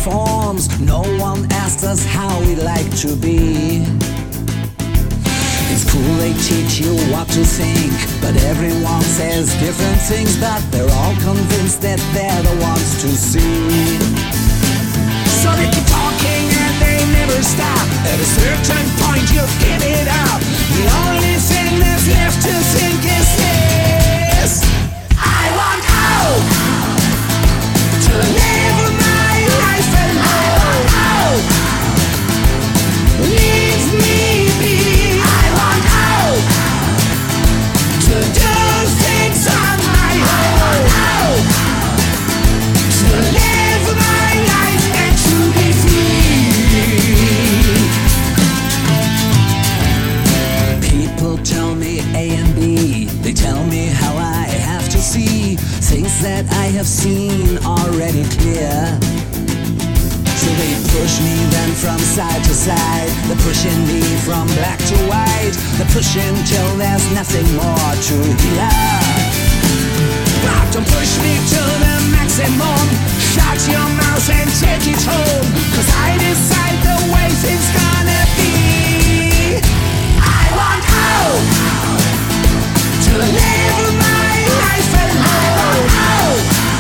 forms. No one asked us how we like to be. It's cool they teach you what to think, but everyone says different things. But they're all convinced that they're the ones to see. So they keep talking and they never stop. At a certain point you give it up. The only thing that's left to think is this: I want out to live my life alone. Leave me be. I want out to do things on my own. To live my life and to be free. People tell me A and B. They tell me how I have to see things that I have seen already clear. So they push me then from side to side. They're pushing me from black to white. They're pushing till there's nothing more to hear. But don't push me to the maximum. Shut your mouth and take it home. 'Cause I decide the way things gonna be. I want out to live my life alone.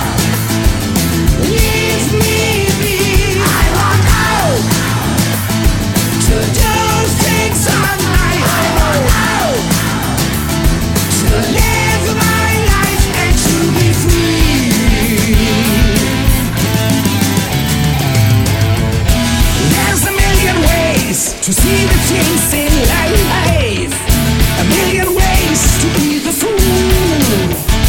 Leave me be. I want out to do things on my own. To live my life and to be free. There's a million ways to see the things in life. A million ways to be the fool.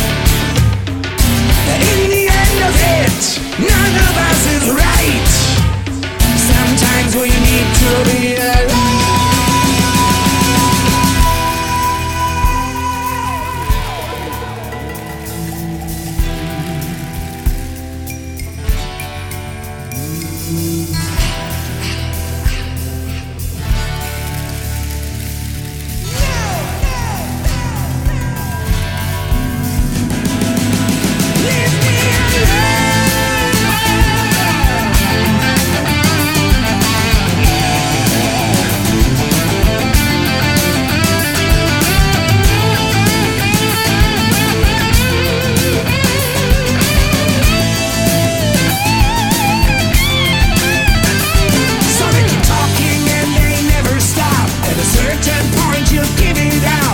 In the end of it, none of us is right. Sometimes we need to be alone. So they keep talking and they never stop. At a certain point you give it up.